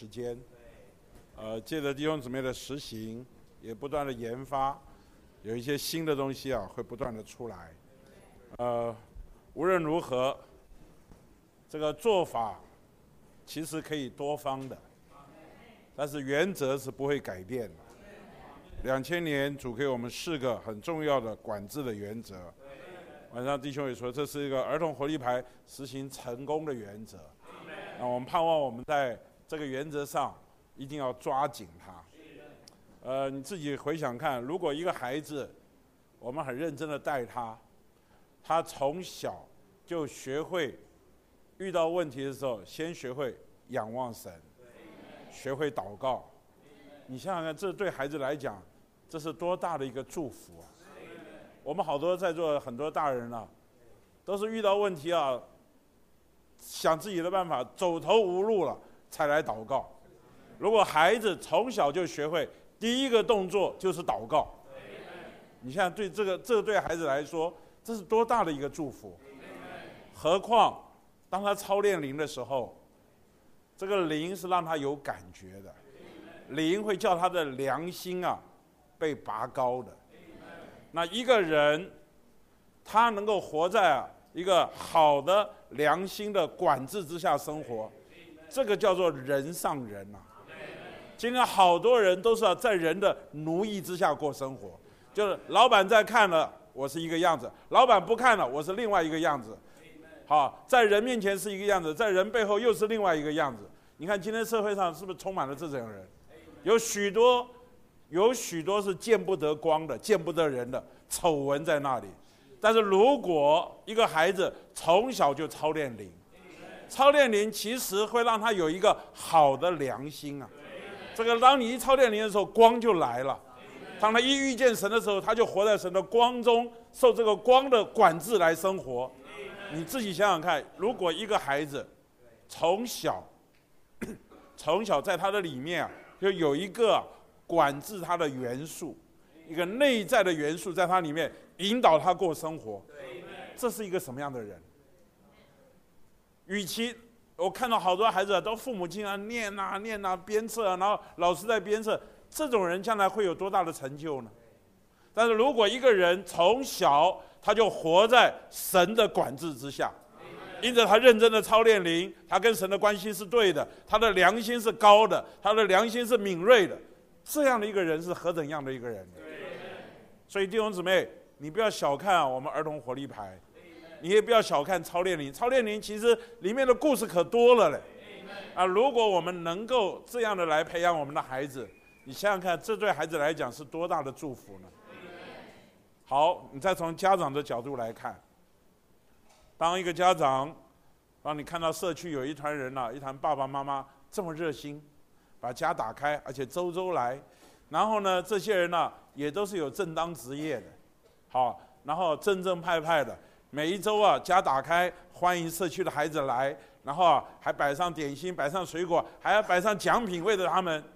时间，借着弟兄姊妹的实行，也不断的研发，有一些新的东西啊会不断的出来。无论如何，这个做法其实可以多方的，但是原则是不会改变的。2000年主给我们4个很重要的管制的原则。晚上弟兄也说，这是一个儿童活力牌实行成功的原则。那我们盼望我们在这个原则上一定要抓紧它。你自己回想看，如果一个孩子，我们很认真的带他，他从小就学会遇到问题的时候，先学会仰望神，学会祷告。你想想看，这对孩子来讲，这是多大的一个祝福啊！我们好多在座很多大人啊，都是遇到问题啊，想自己的办法，走投无路了才来祷告。如果孩子从小就学会第一个动作就是祷告，你现在对这个对孩子来说，这是多大的一个祝福！何况当他操练灵的时候，这个灵是让他有感觉的，灵会叫他的良心啊被拔高的。那一个人，他能够活在一个好的良心的管制之下生活，这个叫做人上人啊。今天好多人都是在人的奴役之下过生活，就是老板在看了我是一个样子，老板不看了我是另外一个样子。好，在人面前是一个样子，在人背后又是另外一个样子。你看今天社会上是不是充满了这种人？有许多是见不得光的、见不得人的丑闻在那里。但是如果一个孩子从小就操练灵，操练灵其实会让他有一个好的良心啊。这个当你一操练灵的时候，光就来了。当他一遇见神的时候，他就活在神的光中，受这个光的管制来生活。你自己想想看，如果一个孩子从小在他的里面就有一个管制他的元素，一个内在的元素在他里面引导他过生活，这是一个什么样的人？与其我看到好多孩子都父母亲念鞭策然后老师在鞭策，这种人将来会有多大的成就呢？但是如果一个人从小他就活在神的管制之下，因着他认真的操练灵，他跟神的关系是对的，他的良心是高的，他的良心是敏锐的，这样的一个人是何等样的一个人？所以弟兄姊妹，你不要小看我们儿童活力牌，你也不要小看操练灵。操练灵其实里面的故事可多了嘞。如果我们能够这样的来培养我们的孩子，你想想看，这对孩子来讲是多大的祝福呢？好，你再从家长的角度来看，当一个家长，当你看到社区有一团人一团爸爸妈妈这么热心，把家打开，而且周周来，然后呢，这些人也都是有正当职业的，好，然后正派的，每一周家打开，欢迎社区的孩子来，然后还摆上点心，摆上水果，还要摆上奖品为了他们。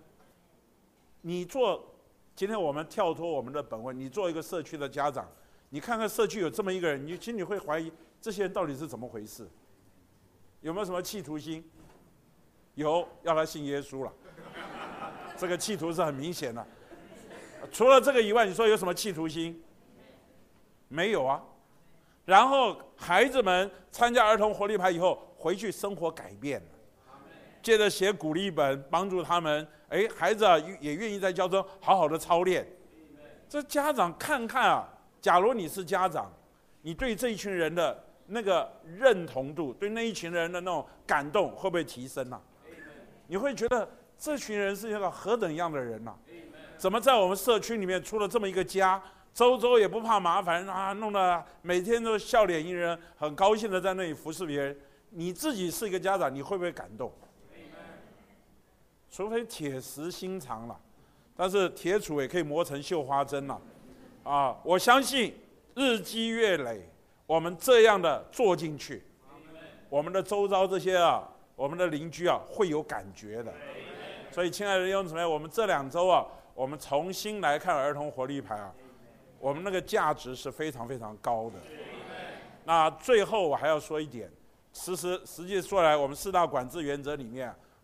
今天我们跳脱我们的本位，你做一个社区的家长，你看看社区有这么一个人，你心里会怀疑这些人到底是怎么回事？有没有什么企图心？有，要他信耶稣了。这个企图是很明显的。除了这个以外，你说有什么企图心？没有啊。然后孩子们参加儿童活力牌以后，回去生活改变了。接着写鼓励本，帮助他们。孩子也愿意在教中好好的操练。这家长看看假如你是家长，你对这一群人的那个认同度，对那一群人的那种感动会不会提升呢？你会觉得这群人是一个何等样的人呢？怎么在我们社区里面出了这么一个家，周也不怕麻烦弄得每天都笑脸迎人，很高兴的在那里服侍别人。你自己是一个家长，你会不会感动？除非铁石心肠了，但是铁杵也可以磨成绣花针了。我相信日积月累，我们这样的做进去，我们的周遭这些我们的邻居会有感觉的。所以亲爱的弟兄姊妹，我们这2周我们重新来看儿童活力牌我们那个价值是非常非常高的。那最后我还要说一点，实际说来，我们4大管制原则里面，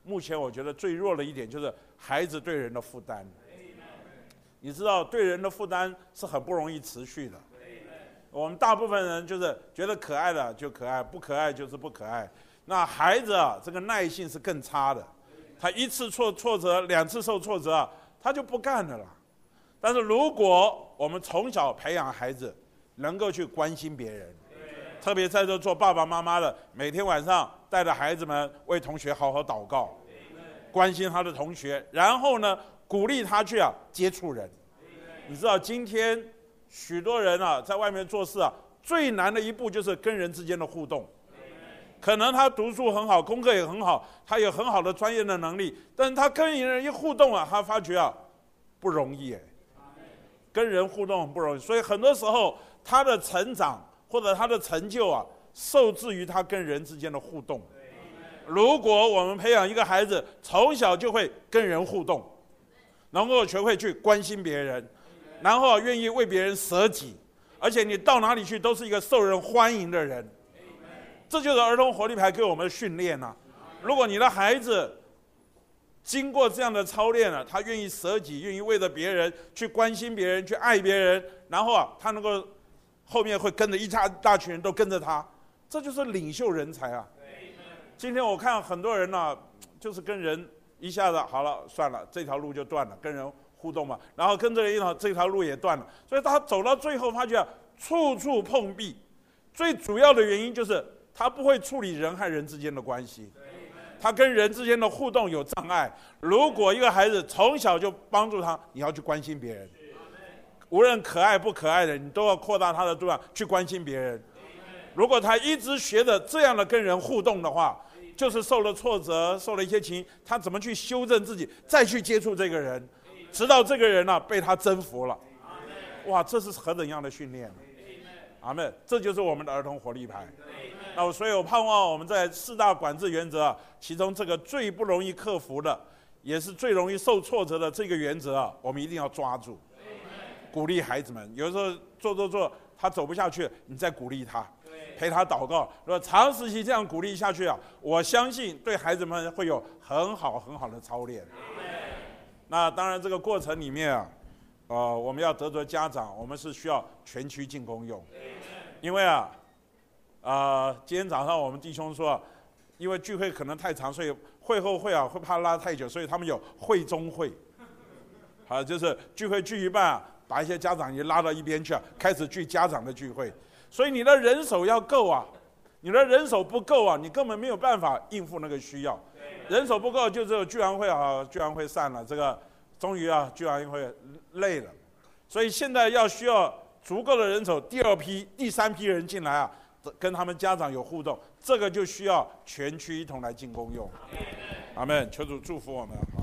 目前我觉得最弱的一点就是孩子对人的负担。你知道，对人的负担是很不容易持续的。我们大部分人就是觉得可爱的就可爱，不可爱就是不可爱。那孩子啊，这个耐性是更差的，他一次挫折，2次受挫折啊，他就不干了啦。但是如果我们从小培养孩子能够去关心别人，特别在这做爸爸妈妈的，每天晚上带着孩子们为同学好好祷告，关心他的同学，然后呢鼓励他去接触人。你知道今天许多人在外面做事最难的一步就是跟人之间的互动。可能他读书很好，功课也很好，他有很好的专业的能力，但是他跟人一互动他发觉不容易跟人互动很不容易，所以很多时候他的成长或者他的成就受制于他跟人之间的互动。如果我们培养一个孩子从小就会跟人互动，能够学会去关心别人，然后愿意为别人舍己，而且你到哪里去都是一个受人欢迎的人，这就是儿童活力牌给我们的训练如果你的孩子经过这样的操练他愿意舍己，愿意为了别人去关心别人，去爱别人，然后他能够后面会跟着一大群人都跟着他，这就是领袖人才今天我看很多人就是跟人一下子好了算了，这条路就断了，跟人互动嘛，然后跟着人这条路也断了，所以他走到最后发觉处处碰壁。最主要的原因就是他不会处理人和人之间的关系，他跟人之间的互动有障碍。如果一个孩子从小就帮助他，你要去关心别人，无论可爱不可爱的，你都要扩大他的度量去关心别人。如果他一直学着这样的跟人互动的话，就是受了挫折，受了一些情，他怎么去修正自己，再去接触这个人，直到这个人被他征服了。哇，这是何等样的训练阿们，这就是我们的儿童活力牌。所以我盼望我们在4大管制原则其中这个最不容易克服的，也是最容易受挫折的这个原则我们一定要抓住。鼓励孩子们，有时候做他走不下去，你再鼓励他，陪他祷告。如果长时期这样鼓励下去我相信对孩子们会有很好的操练。那当然这个过程里面我们要得罪家长，我们是需要全区进公用。因为今天早上我们弟兄说因为聚会可能太长，所以会后会会怕拉太久，所以他们有会中会就是聚会聚一半把一些家长也拉到一边去开始聚家长的聚会。所以你的人手要够你的人手不够你根本没有办法应付那个需要。人手不够就只有聚完会散了，这个终于聚完会累了，所以现在需要足够的人手，第2批第3批人进来跟他们家长有互动，这个就需要全区一同来进公用。阿们，求主祝福我们。